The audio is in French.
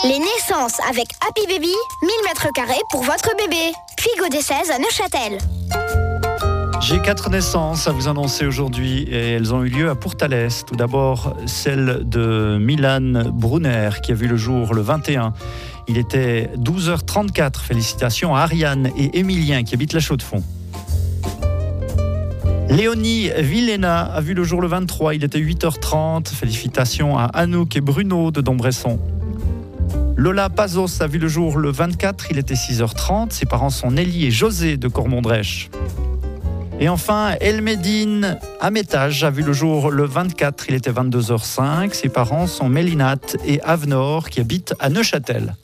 Les naissances avec Happy Baby, 1000 m² pour votre bébé. Puy des 16 à Neuchâtel. J'ai 4 naissances à vous annoncer aujourd'hui et elles ont eu lieu à Pourtalès. Tout d'abord, celle de Milan Brunner qui a vu le jour le 21. Il était 12h34. Félicitations à Ariane et Émilien qui habitent la Chaux-de-Fonds. Léonie Villena a vu le jour le 23. Il était 8h30. Félicitations à Anouk et Bruno de Dombresson. Lola Pazos a vu le jour le 24. Il était 6h30. Ses parents sont Nelly et José de Cormondrèche. Et enfin, Elmédine Amétage a vu le jour le 24, il était 22h05. Ses parents sont Mélinate et Avenor qui habitent à Neuchâtel.